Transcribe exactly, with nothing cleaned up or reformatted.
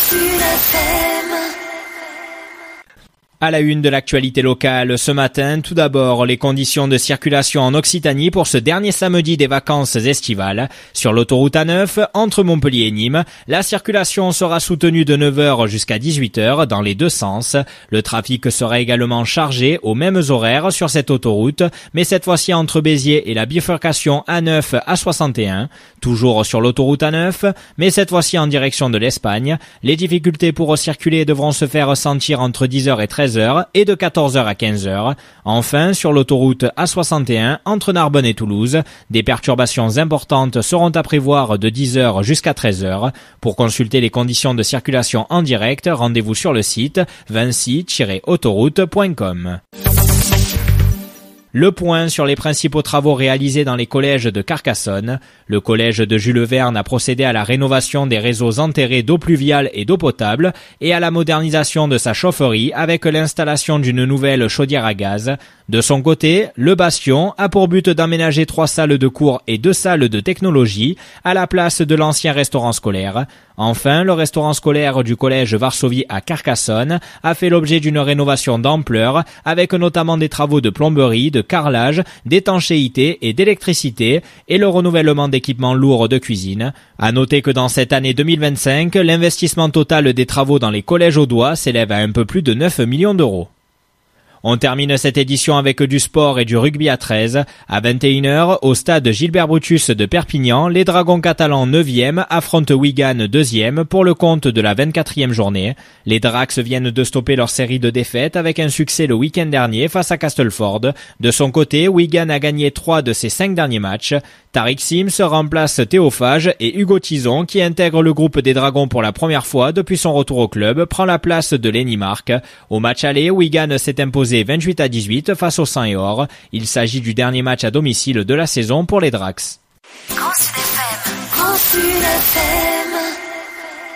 Sud F M. À la une de l'actualité locale ce matin, tout d'abord les conditions de circulation en Occitanie pour ce dernier samedi des vacances estivales. Sur l'autoroute A neuf, entre Montpellier et Nîmes, la circulation sera soutenue de neuf heures jusqu'à dix-huit heures dans les deux sens. Le trafic sera également chargé aux mêmes horaires sur cette autoroute, mais cette fois-ci entre Béziers et la bifurcation A neuf à soixante et un. Toujours sur l'autoroute A neuf, mais cette fois-ci en direction de l'Espagne. Les difficultés pour circuler devront se faire sentir entre dix heures et treize heures et de quatorze heures à quinze heures. Enfin, sur l'autoroute A soixante et un entre Narbonne et Toulouse, des perturbations importantes seront à prévoir de dix heures jusqu'à treize heures. Pour consulter les conditions de circulation en direct, rendez-vous sur le site vinci tiret autoroute point com. Le point sur les principaux travaux réalisés dans les collèges de Carcassonne. Le collège de Jules Verne a procédé à la rénovation des réseaux enterrés d'eau pluviale et d'eau potable et à la modernisation de sa chaufferie avec l'installation d'une nouvelle chaudière à gaz. De son côté, le Bastion a pour but d'aménager trois salles de cours et deux salles de technologie à la place de l'ancien restaurant scolaire. Enfin, le restaurant scolaire du collège Varsovie à Carcassonne a fait l'objet d'une rénovation d'ampleur avec notamment des travaux de plomberie, de carrelage, d'étanchéité et d'électricité et le renouvellement d'équipements lourds de cuisine. À noter que dans cette année deux mille vingt-cinq, l'investissement total des travaux dans les collèges audois s'élève à un peu plus de neuf millions d'euros. On termine cette édition avec du sport et du rugby à treize. À vingt et une heures, au stade Gilbert Brutus de Perpignan, les Dragons catalans neuvième affrontent Wigan deuxième pour le compte de la vingt-quatrième journée. Les Drax viennent de stopper leur série de défaites avec un succès le week-end dernier face à Castleford. De son côté, Wigan a gagné trois de ses cinq derniers matchs. Tariq Sims remplace Théophage et Hugo Tison, qui intègre le groupe des Dragons pour la première fois depuis son retour au club, prend la place de Lenny Mark. Au match aller, Wigan s'est imposé vingt-huit à dix-huit face au Sang et Or. Il s'agit du dernier match à domicile de la saison pour les Drax. Grand Sud F M. Grand Sud F M.